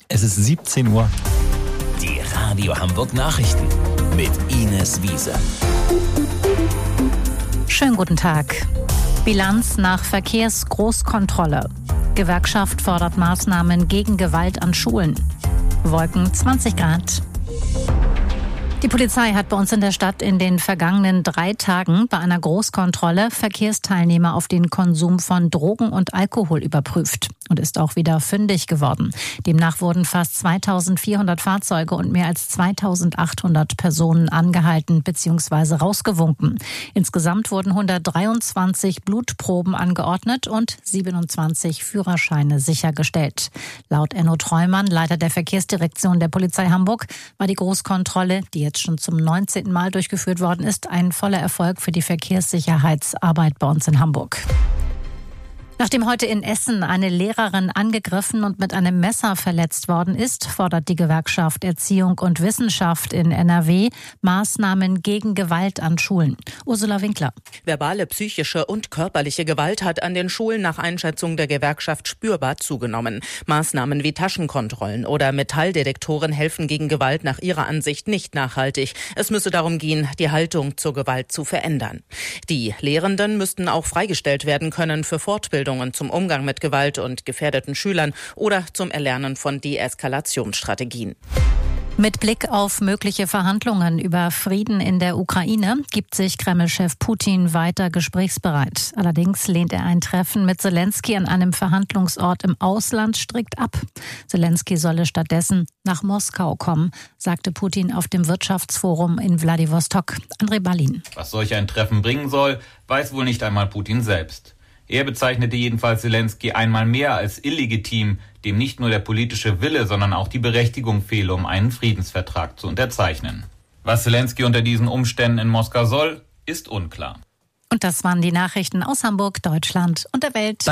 Es ist 17 Uhr. Die Radio Hamburg Nachrichten mit Ines Wiese. Schönen guten Tag. Bilanz nach Verkehrsgroßkontrolle. Gewerkschaft fordert Maßnahmen gegen Gewalt an Schulen. Wolken 20 Grad. Die Polizei hat bei uns in der Stadt in den vergangenen 3 Tagen bei einer Großkontrolle Verkehrsteilnehmer auf den Konsum von Drogen und Alkohol überprüft und ist auch wieder fündig geworden. Demnach wurden fast 2400 Fahrzeuge und mehr als 2800 Personen angehalten bzw. rausgewunken. Insgesamt wurden 123 Blutproben angeordnet und 27 Führerscheine sichergestellt. Laut Enno Treumann, Leiter der Verkehrsdirektion der Polizei Hamburg, war die Großkontrolle, die jetzt schon zum 19. Mal durchgeführt worden ist, ein voller Erfolg für die Verkehrssicherheitsarbeit bei uns in Hamburg. Nachdem heute in Essen eine Lehrerin angegriffen und mit einem Messer verletzt worden ist, fordert die Gewerkschaft Erziehung und Wissenschaft in NRW Maßnahmen gegen Gewalt an Schulen. Ursula Winkler. Verbale, psychische und körperliche Gewalt hat an den Schulen nach Einschätzung der Gewerkschaft spürbar zugenommen. Maßnahmen wie Taschenkontrollen oder Metalldetektoren helfen gegen Gewalt nach ihrer Ansicht nicht nachhaltig. Es müsse darum gehen, die Haltung zur Gewalt zu verändern. Die Lehrenden müssten auch freigestellt werden können für Fortbildung zum Umgang mit Gewalt und gefährdeten Schülern oder zum Erlernen von Deeskalationsstrategien. Mit Blick auf mögliche Verhandlungen über Frieden in der Ukraine gibt sich Kreml-Chef Putin weiter gesprächsbereit. Allerdings lehnt er ein Treffen mit Selenskyj an einem Verhandlungsort im Ausland strikt ab. Selenskyj solle stattdessen nach Moskau kommen, sagte Putin auf dem Wirtschaftsforum in Wladiwostok. André Balin. Was solch ein Treffen bringen soll, weiß wohl nicht einmal Putin selbst. Er bezeichnete jedenfalls Selenskyj einmal mehr als illegitim, dem nicht nur der politische Wille, sondern auch die Berechtigung fehle, um einen Friedensvertrag zu unterzeichnen. Was Selenskyj unter diesen Umständen in Moskau soll, ist unklar. Und das waren die Nachrichten aus Hamburg, Deutschland und der Welt.